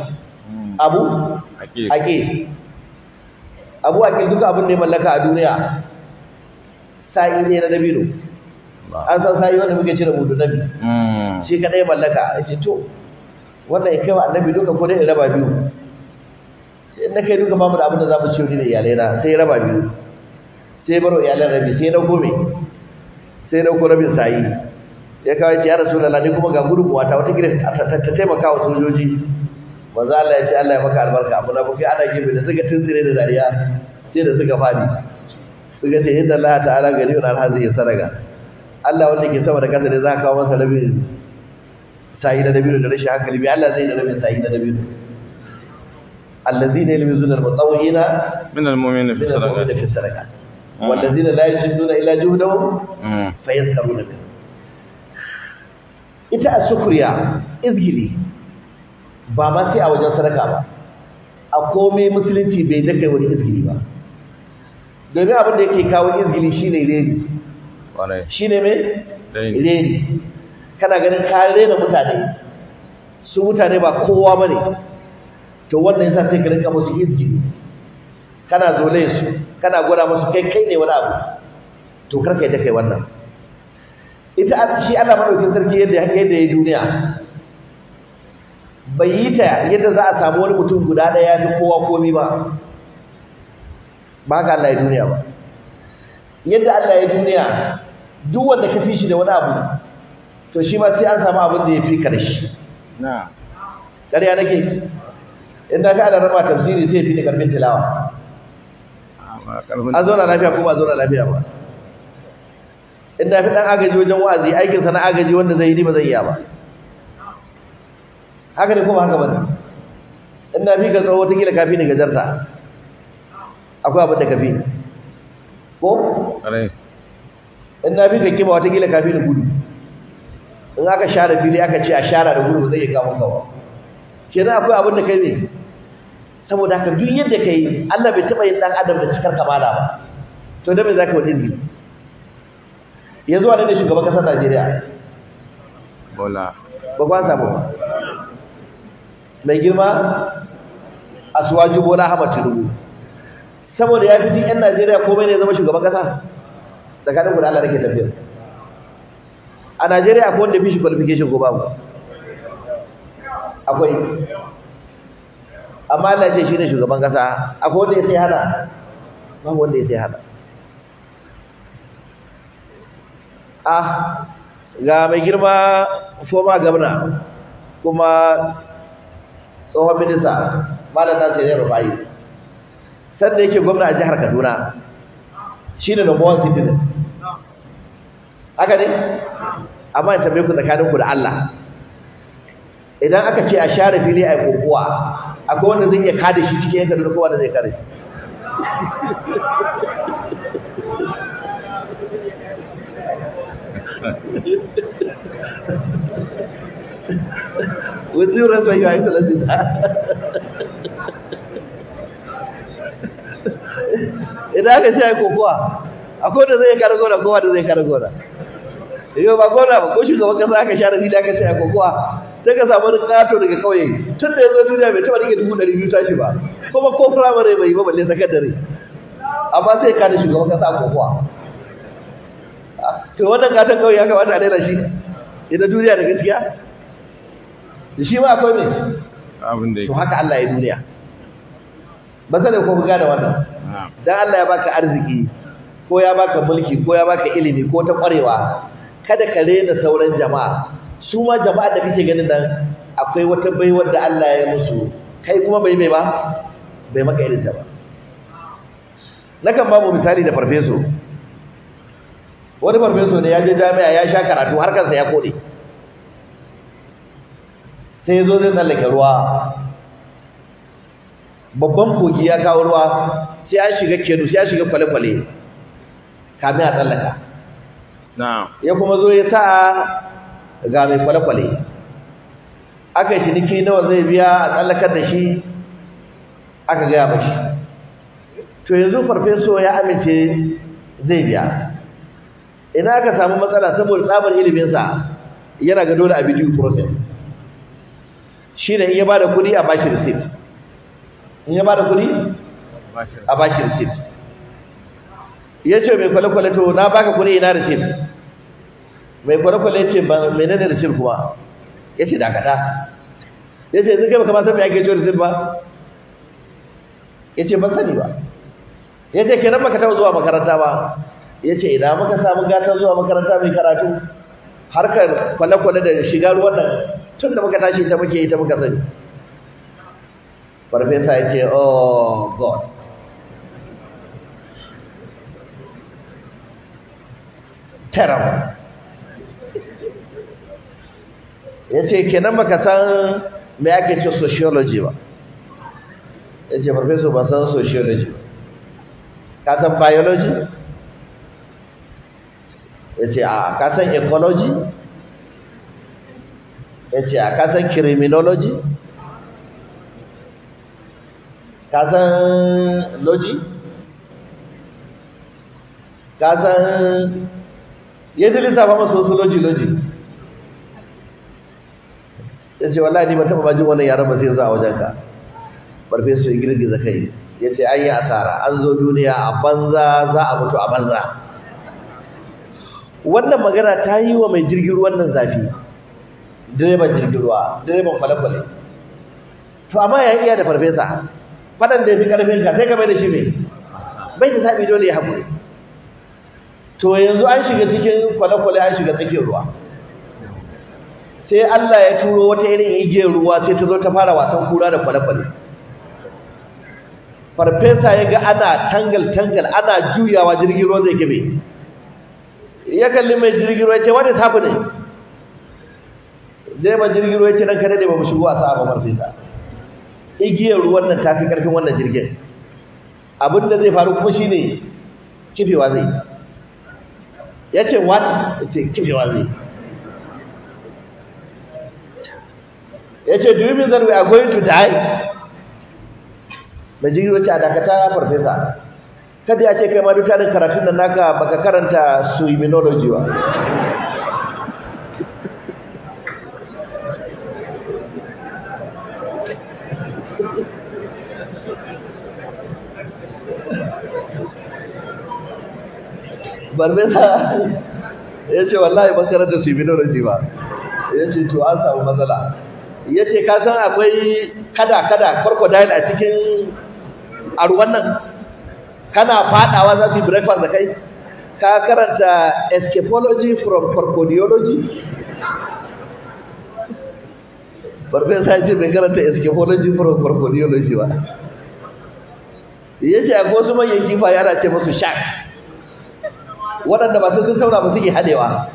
Aqil duka abin da ya mallaka a duniya sa'i ne na dabino an san sa'i wanda muke cire mudu nabi shi kadai mallaka yace to wannan ya kaiwa annabi duka ko dai raba biyu sai in kai duka bamu da abin da zamu ci da iyalai na sai raba biyu sai baro iyalan rabi sai na gome sai na rabin sa'i ya kawai ce ya Rasulullah ni kuma ga gudunmuwa ta wata gidan ta taimaka wa sojoji manzo Allah ya ce Allah ya maka albarka abu na bukai ana gibe da suka tunzire da dariya sai da suka fadi suka ce inna Allah ta'ala ganiyun an hazihi sadaka Allah wanda ke sama da kasa ne za ka kawo masa rabin sa'i da dabiru da rashin hankali mai Allah zai da rabin sa'i da dabiru allazina yalmizuna almutawwina min almu'minina fi sadaqat wallazina la yajiduna illa juhdahum fayazkaruna bihi ita asukriya izgili ba ma sai a wajen sadaka ba a komai musulunci bai da kai wani izgili ba domin abin da yake kawo izgili shine reni shine me reni kana ganin ka rena mutane su mutane ba kowa bane to wannan yasa sai ka rinka musu izgili kana zole su kana gwada musu kai ne wani abu to karka yi ta kai wannan ita shi Allah madaukin sarki yadda ya duniya bai yi ta yadda za a samu wani mutum guda ɗaya ya fi kowa komi ba ba ka Allah ya duniya ba yadda Allah ya duniya duk wanda ka fi shi da wani abu to shi ma sai an samu abin da ya fi ka da shi ƙarya nake in na ga ana rama tafsiri sai fi da karfin tilawa an zauna lafiya ko ba zauna lafiya ba in da fi dan agaji wajen wa'azi aikin sa na agaji wanda zai yi ni ba zai iya ba haka ne kuma haka bane in na fi ka tsawo wata kila kafi ne gajarta akwai abin da ka fi ko ƙwarai in na fi ka kima watakila ka fi da gudu in aka share fili aka ce a share da gudu ba zai iya kamun kawo kenan akwai abin da kai ne saboda haka duk yadda ka yi Allah bai taɓa yin ɗan adam da cikar kamala ba to da me za ka wa ɗin yanzu wane ne shugaban ƙasar Najeriya Bola ba kwa samu ba mai girma Asuwaju Bola Ahmad Tinubu saboda ya fi duk 'yan Najeriya komai ne zama shugaban ƙasa tsakanin ku da Allah nake tafiya a Najeriya akwai wanda fi shi qualification ko babu akwai amma Allah ce shine shugaban kasa akwai wanda ya sai hana babu wanda ya sai hana ga mai girma former governor kuma tsohon minista Malam Nasir Rufai sanda yake gwamna a jihar Kaduna shine number 1 citizen haka ne amma in tambaye ku tsakaninku da Allah idan aka ce a share fili a kokowa akwai wanda zai iya kada shi cikin yanka da kowa da zai kada shi with you rest your excellency idan aka ce a kokowa akwai wanda zai kada gona kowa da zai kada gona yau ba gona ba ko shugaban kasa aka share fili aka ce a kokowa sai ka samu wani kato daga kauye tun da ya zo duniya bai taɓa rike 200,000 tashi ba kuma ko firamare bai yi ba balle sakandare amma sai ka da shugaban kasa a kokowa to wannan katon kauye ya kamata a daina shi idan duniya da gaskiya da shi ma akwai me abin da to haka Allah ya duniya ba sai ko buga da wannan dan Allah ya baka arziki ko ya baka mulki ko ya baka ilimi ko ta kwarewa kada ka rena sauran jama'a su ma jama'a da kake ganin nan akwai wata baiwar da Allah ya musu kai kuma bai mai ba bai maka irin ta ba nakan ba mu misali da farfeso wani farfeso ne ya je jami'a ya sha karatu har kansa ya kode sai ya zo zai tsallake ruwa babban kogi ya kawo ruwa sai ya shiga kenu sai ya shiga kwale-kwale kamin a tsallaka ya kuma zo ya sa ga mai kwale-kwale aka yi ciniki nawa zai biya a tsallakar da shi aka gaya mashi to yanzu farfeso ya amince zai biya ina aka samu matsala saboda tsabar iliminsa yana ga dole a bidiyo process shi ne in ya ba da kudi a bashi receipt in ya ba da kudi a bashi receipt ya ce mai kwale-kwale to na baka kudi ina receipt mai kwale-kwale ce menene receipt kuma ya ce dakata ya ce zai kai baka masan mai ake jiyo receipt ba ya ce ban sani ba ya ce kenan baka taɓa zuwa makaranta ba ya ce idan muka samu gatan zuwa makaranta mai karatu harkar kwale-kwale da shiga ruwan nan tun da muka tashi ita muka sani farfesa ya ce oh god terrible ya ce kenan baka san me ake ce sociology ba ya ce farfesa ba san sociology ba ka san biology ya ce a ka san ecology ya ce a ka san criminology ka san logi ka san yadda lissafa masu wasu logi ya ce wallahi ni ba taɓa majin wannan yaran ba sai zuwa wajenka farfesa ya girgiza kai ya ce an yi asara an zo duniya a banza za a mutu a banza wannan magana ta yi wa mai jirgin ruwan nan zafi direban jirgin ruwa direban kwale-kwale to amma ya iya da farfesa fadan da ya fi karfin ka sai ka bai da shi mai bai da zaɓi dole ya haƙuri to yanzu an shiga cikin kwale-kwale an shiga cikin ruwa sai Allah ya turo wata irin igiyar ruwa sai ta zo ta fara wasan kura da kwale-kwale farfesa ya ga ana tangal-tangal ana juyawa jirgin ruwa zai kibe ya kalli mai jirgin ruwa ya ce what is happening direban jirgin ruwa ya ce nan kare da ba mu shigo a sa'a ba farfesa igiyar ruwan nan ta fi ƙarfin wannan jirgin abinda zai faru kuma shine kifewa zai yace what yace kifewa zai yace do you mean that we are going to die mai jiri wace a dakata farfesa kada ya ce kai ma dutanen karatun nan naka baka karanta suiminology ba farfesa ya ce wallahi ban karanta suiminology ba ya ce to an samu matsala ya ce ka san akwai kada crocodile a cikin a ruwan nan kana fadawa za su yi breakfast da kai ka karanta escapology from crocodiology farfesa ce bai karanta escapology from crocodiology ba ya ce akwai wasu manyan kifa yana ce musu shark waɗanda ba sai sun tauna ba suke haɗewa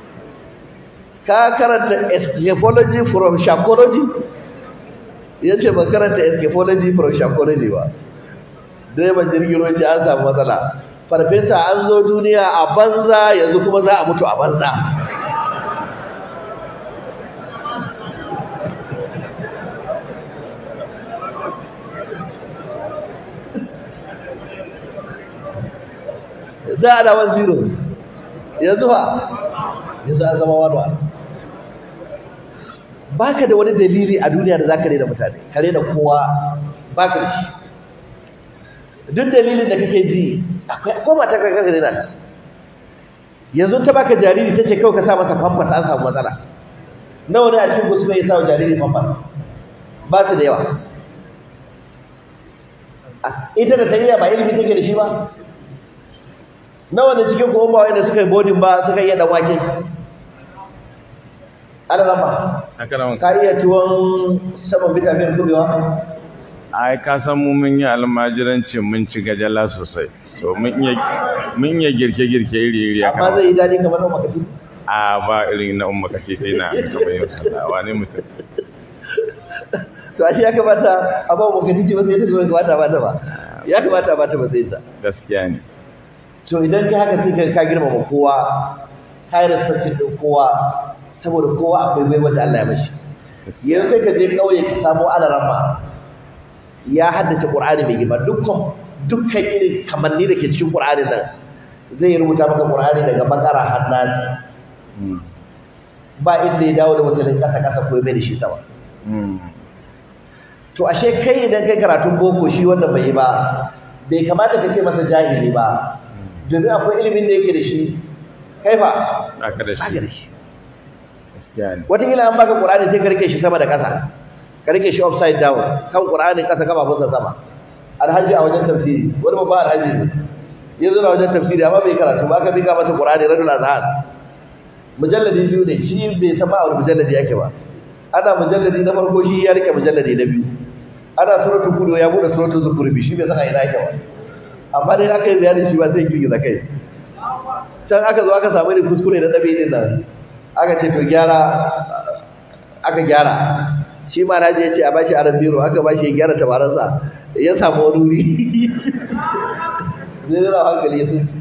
ka karanta escapology from sharkology ya ce ba karanta escapology from sharkology ba direban jirgin ruwa ce an samu matsala farfesa an zo duniya a banza yanzu kuma za a mutu a banza za a da 1-0 yanzu ba yanzu an zama 1-1 baka da wani dalili a duniya da zaka rena mutane kare da kowa baka da shi duk dalilin da kake ji akwai mata ka rena ta yanzu ta baka jariri tace kawai ka sa masa pampers an samu matsala nawa ne a cikin gusu mai sa wa jariri pampers ba su da yawa ita da ta iya ba ilimi take da shi ba nawa ne cikin kuma ba wanda suka yi boarding ba suka iya dan wake ana rama ka iya tuwon saman vitamin kubewa ai ka san mu mun yi almajiranci mun ci gajala sosai so mun iya girke iri amma zai yi dadi kamar na makati a ba irin na umma kace sai na kamar yau sallawa ne mutum to ashe ya kamata a ba makati ce ba sai ta zo kamata ba ta ba ya kamata ba ta ba sai ta gaskiya ne to idan ka haka sai ka girmama kowa ka yi respect din kowa saboda kowa akwai baiwar da Allah ya mashi yanzu sai ka je kauye ka samu alarama ya haddace Qur'ani mai girma dukkan irin kamanni da ke cikin Qur'ani nan zai rubuta maka Qur'ani daga bakara har nasi ba inda ya dawo da wasalin kasa ko mai da shi sama to ashe kai idan kai karatun boko shi wanda bai yi ba bai kamata ka ce masa jahili ba domin akwai ilimin da yake da shi kai fa aka da shi gaskiya ne wataƙila an baka Qur'ani sai ka rike shi sama da ƙasa ka rike shi upside down kan Qur'anin ƙasa kama musa sama alhaji a wajen tafsiri wani babba alhaji ne ya zo na wajen tafsiri amma bai karatu ba ka bika masa Qur'ani radul azhar mujalladi biyu ne shi bai san ma a mujalladi yake ba ana mujalladi na farko shi ya rike mujalladi na biyu ana suratul hud ya bude suratul zukhruf shi bai san a ina yake ba amma dai aka yi bayani shi ba sai girgiza kai can aka zo aka samu ne kuskure na dabe din nan aka ce to aka gyara shi ma naje yace a bashi aran biro aka bashi ya gyara tabaransa ya samu wani wuri zai zara hankali ya tsinci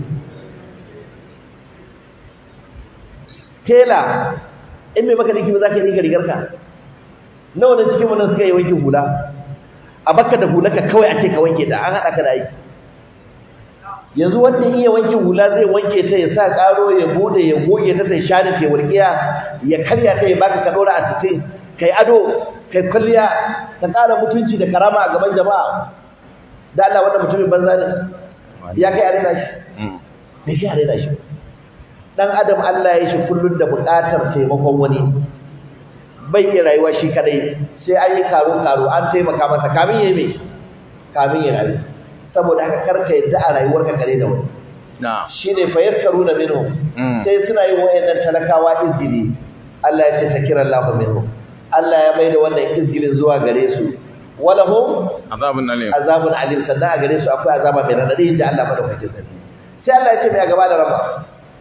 tela in mai maka diki ba za ka yi rigarka nawa ne cikin wannan suka yi wankin hula a baka da hularka kawai a ce ka wanke ta an haɗa ka da aiki yanzu wanda iya wankin hula zai wanke ta ya sa karo ya bude ya goge ta share ta walƙiya ya karya ta ya baka ka dora a sitin kai ado kai kulliya ka ƙara mutunci da karama a gaban jama'a da Allah wannan mutumin banza ne ya kai arena shi bai kai arena shi dan adam Allah ya shi kullun da buƙatar taimakon wani bai iya rayuwa shi kadai sai an yi karo an taimaka masa kamin yayi me kamin ya rayu saboda haka karka yadda a rayuwarka kare da wani shine fa yaskaruna minhum sai suna yin wayannan talakawa izgili Allah ya ce sakirallahu minhum Allah ya maida wannan izgilin zuwa gare su walahum azabun alim sannan a gare su akwai azaba mai radadi inji Allah madaukakin sarki sai Allah ya ce mai gaba da rama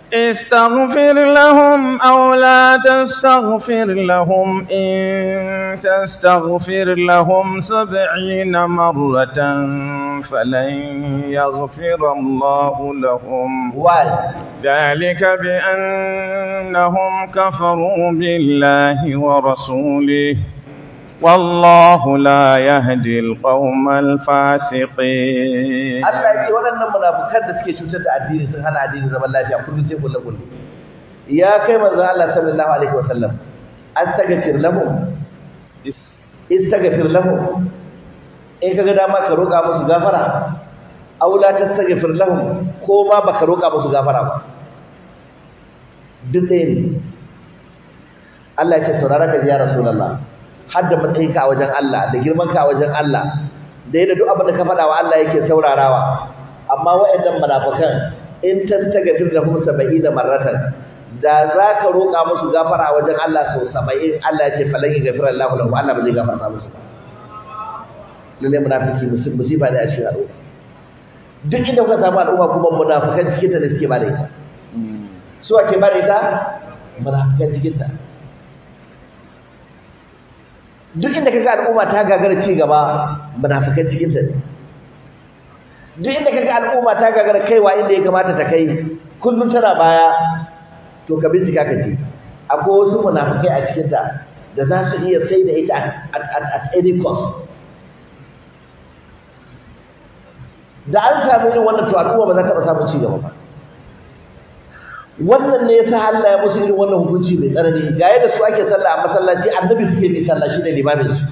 استغفر لهم أو لا تستغفر لهم إن تستغفر لهم 70 مرة فلن يغفر الله لهم ذلك بأنهم كفروا بالله ورسوله والله لا يهدي القوم الفاسقين. Allah ya ce waɗannan munafikan da suke cutar da addini sun hana addini zaman lafiya kullum sai kullu. Ya kai manzo Allah sallallahu alaihi wasallam astaghfir lahum istaghfir lahum in kaga dama ka roƙa musu gafara aw la tastaghfir lahum ko ma baka roƙa musu gafara ba duk ɗaya ne. Allah ya ce saurara ka ji ya rasulullah hadda matsayinka a wajen Allah da girmanka a wajen Allah da yadda duk abin da ka faɗa wa Allah yake saurarawa amma waɗannan munafikan in tastaghfir lahum 70 marratan da za ka roƙa musu gafara a wajen Allah sau 70 Allah ya ce falan yaghfira Allahu lahum Allah ba zai gafarta musu ba. Lalle munafiki musiba ne a cikin al'umma duk inda kuka samu al'umma kuma munafikan cikin ta ne suke bada ita su ake bada ita munafikan cikin ta duk inda kaga al'umma ta gagara ci gaba munafikan cikin ta ne duk inda kaga al'umma ta gagara kaiwa inda ya kamata ta kai kullum tana baya to ka bincika ka ji akwai wasu munafikai a cikin ta da za su iya sai da ita at any cost da an samu irin wannan to al'umma ba za ta samu ci gaba ba. Wannan ne yasa Allah ya musu irin wannan hukunci mai tsanani ga yadda su ake sallah a masallaci annabi suke bi sallah shine limamin su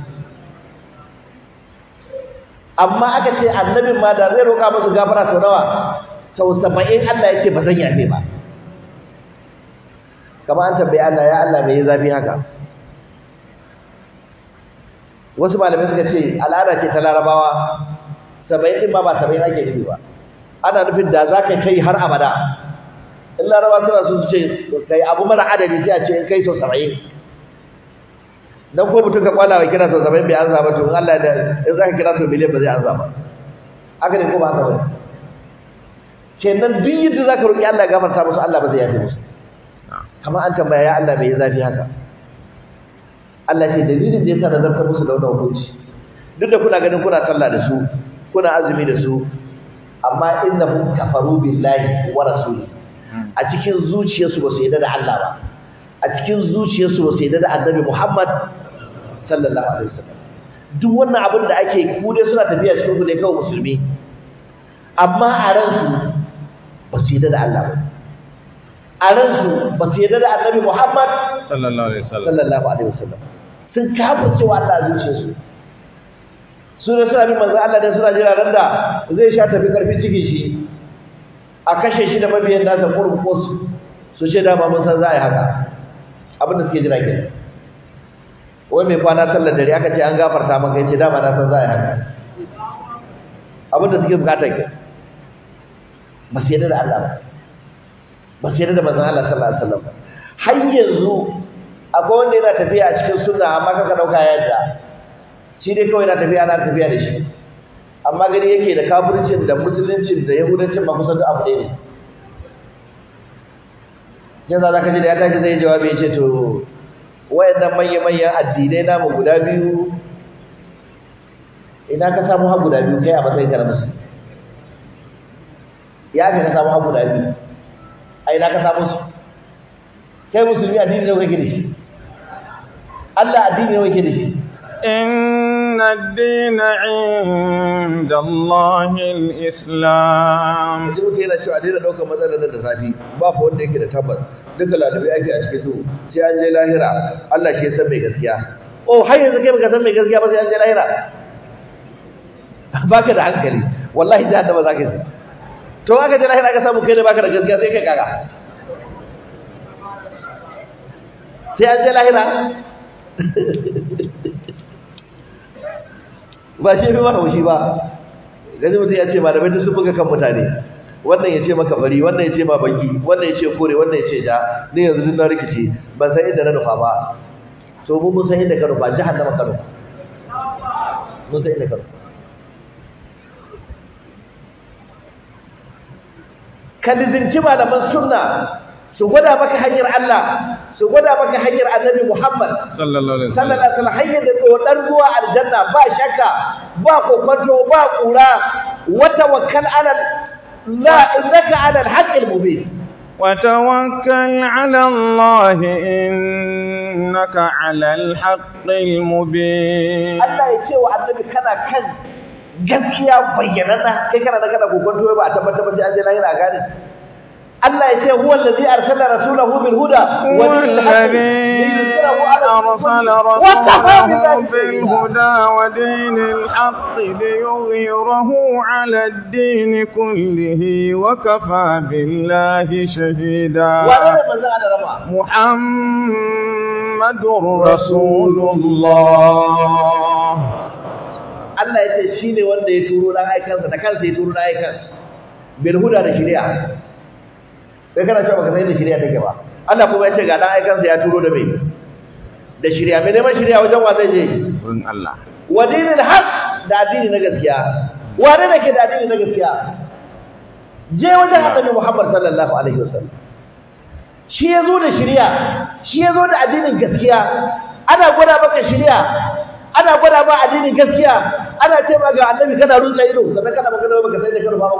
amma aka ce annabin ma da zai roƙa musu gafara sau nawa sau 70 Allah ya ce ba zan yafe ba kamar an tambaye Allah ya Allah me ya zafi haka wasu malamai suka ce al'ada ce ta Larabawa 70 din ba 70 ake nufi ba ana nufin da za ka kai har abada in Larabawa suna so su ce kai abu mara adadi sai a ce in kai sau 70 dan ko mutum ka kwala wa kira sau 70 bai ansa ba to in Allah da in za ka kira sau miliyan ba zai ansa ba haka ne ko ba haka ba kenan duk yadda za ka roƙi Allah ya gafarta musu Allah ba zai yafe musu kamar an tambaya ya Allah bai zafi haka Allah ce dalilin da yasa nazarta musu da wannan hukunci duk da kuna ganin kuna sallah da su kuna azumi da su amma innahum kafaru billahi wa rasulihi a cikin zuciyarsu ba su yarda da Allah ba a cikin zuciyarsu ba su yarda da Annabi Muhammad sallallahu alaihi wasallam duk wannan abin da ake ku dai suna tafiya cikin ku ne kawai musulmi amma a ransu ba su yarda da Allah ba a ransu ba su yarda da Annabi Muhammad sallallahu alaihi wasallam sun kafirce wa Allah a zuciyarsu su ne suna bin manzon Allah dan suna jira ran da zai sha tafi karfin cikin shi a kashe shi da mabiyan nasa kurkus su ce dama mun san za a yi haka abinda suke jira kenan wai mai kwana sallar dare aka ce an gafarta maka yace dama na san za a yi haka abinda suke bukata kenan ba su yarda da Allah ba su yarda da manzon Allah sallallahu alaihi wasallam har yanzu akwai wanda yana tafiya a cikin sunna amma kaka dauka yadda shi dai kawai yana tafiya da shi amma gani yake da kafircin da musuluncin da yahudancin ba kusan duk abu ɗaya ne yanzu za ka ji da ya tashi zai jawabi ya ce to wayannan manya-manyan addinai namu guda biyu ina ka samu har guda biyu kai a matsayin ka na musulmi ya ka samu har guda biyu a ina ka samu su kai musulmi addini ne kake da shi Allah addini ne kake da shi إن الدين عند الله الإسلام. Yanzu mutum yana cewa a daina ɗaukar matsalar nan da zafi ba fa wanda yake da tabbas duka lalibai ake a cikin duhu sai an je lahira Allah shi ya san mai gaskiya. Oh har yanzu kai baka san mai gaskiya ba sai an je lahira. Baka da hankali wallahi jahannama za ka yi. To aka je lahira ka samu kai ne baka da gaskiya sai kai kaga. Sai an je lahira. Ba shi fi maka haushi ba gani mutum ya ce malamai ta sun buga kan mutane wannan ya ce maka bari wannan ya ce ma baki wannan ya ce kore wannan ya ce ja ni yanzu duk na rikice ban san inda na nufa ba to mun san inda ka nufa jahannama ka nufa mun san inda ka nufa ka lizinci malaman sunna su gwada maka hanyar Allah su gwada maka hanyar Annabi Muhammad sallallahu alaihi wasallam hanyar da dodar zuwa aljanna ba shakka ba kokonto ba kura wa tawakkal ala la innaka ala al-haqqil mubin وتوكل على الله إنك على الحق المبين Allah ya ce wa Annabi kana kan gaskiya bayyanana kai kana da kana kokonto ba a tabbatar ba sai an je lahira gane Allah ya ce huwa allazi arsala rasulahu bil huda ودين الحق ليظهره على الدين كله وكفى بالله شهيدا محمد رسول الله Allah ya ce shine wanda ya turo dan aikansa da kansa ya turo dan aikan bil huda da shari'a sai kana cewa baka san da shari'a take ba Allah kuma ya ce ga dan aikansa ya turo da mai da shari'a mai neman shari'a wajen wa zai je wurin Allah wa dinil haq da addini na gaskiya wane ne ke da addini na gaskiya je wajen Annabi Muhammad sallallahu alaihi wasallam shi yazo da shari'a shi yazo da addinin gaskiya ana gwada maka shari'a ana gwada ba addinin gaskiya ana ce ma ga Annabi kana rutsa ido sannan kana magana baka sai da kana ba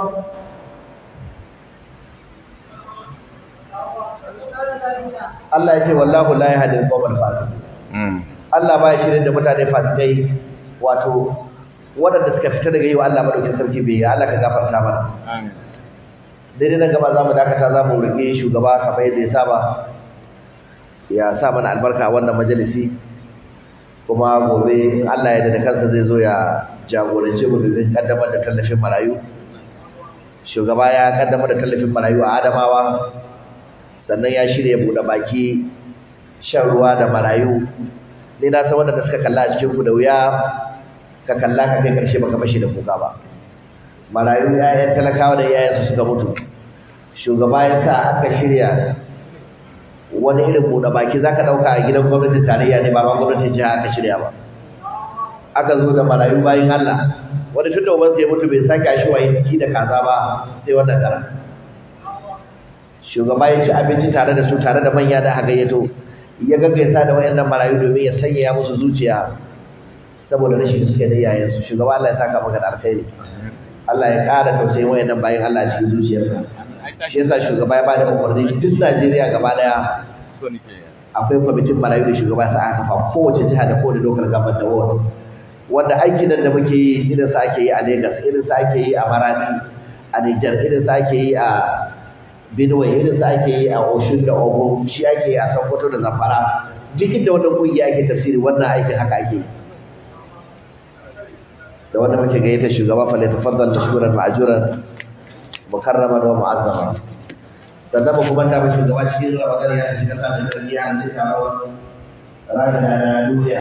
Allah ya ce wallahu la yahdi al-qawmal fasiqin Allah ba ya shirin da mutane fasikai wato waɗanda suka fita daga yiwa Allah madaukin sarki bai Allah ka gafarta mana amin daidai nan gaba zamu dakata zamu rike shugaba kamar yadda ya saba ya sa mana albarka a wannan majalisi kuma gobe in Allah ya da kansa zai zo ya jagorance mu domin kaddamar da tallafin marayu shugaba ya kaddamar da tallafin marayu a Adamawa sannan ya shirya buɗe baki shan ruwa da marayu ni na san wanda suka kalla a cikin ku da wuya ka kalla ka kai karshe baka bashi da kuka ba marayu yayan talakawa da yayan su suka mutu shugaba ya sa aka shirya wani irin buɗe baki zaka dauka a gidan gwamnatin tarayya ne ba ma gwamnatin jiha aka shirya ba aka zo da marayu bayin Allah wanda tunda uban sai mutu bai sake shi wayi da kaza ba sai wannan karan shugaba ya ci abinci tare da su tare da manya da aka gayyato ya gaggaisa da wayannan marayu domin ya sanya musu zuciya saboda rashin suke da iyayen su shugaba Allah ya saka maka da alkhairi Allah ya ƙara tausayin wayannan bayin Allah a cikin zuciyarka shi yasa shugaba ya bada umarni duk Najeriya gaba daya akwai kwamitin marayu da shugaba ya sa aka kafa kowace jiha da kowace dokar gaban da ward wanda aikin nan da muke yi irin sa ake yi a Lagos irin sa ake yi a Maradi a Niger irin sa ake yi a Benue irin sa ake yi a Osun da Ogun shi ake yi a Sokoto da Zamfara duk inda wannan kungiya ake tafsiri wannan aikin haka ake yi da wanda muke gayyata shugaba fa la tafaddal mashkuran ma'juran mukarraman wa mu'azzama sannan ba kuma ta ba shugaba cikin Ramadan ya shiga ta da tarbiyya an ce ta rawa ranar da duniya